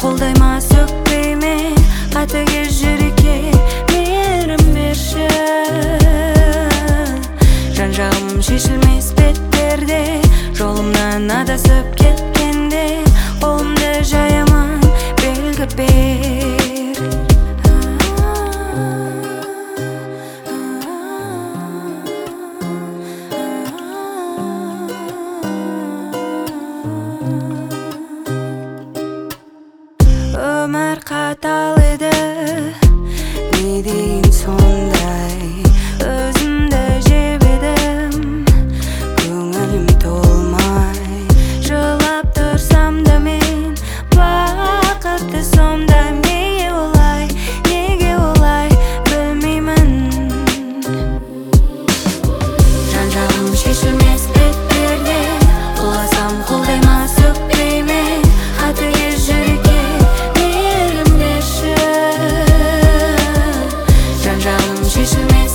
қолдайма сөкпейме қатыгез жүрекке мейірім берші жан-жағым шешілмес беттерде жолымнан адасып кеткенде қолымды жаямын белгі бер өмір қатал еді не дейін сондай өзімді жеп едім көңілім толмай жылап тұрсам да мен бақытты сонда неге олай білмеймін жан-жағым шешілмес беттерде құласам қолдайма сөкпейме қатыгез жүрекке мейірім берші жан-жағым шешілмес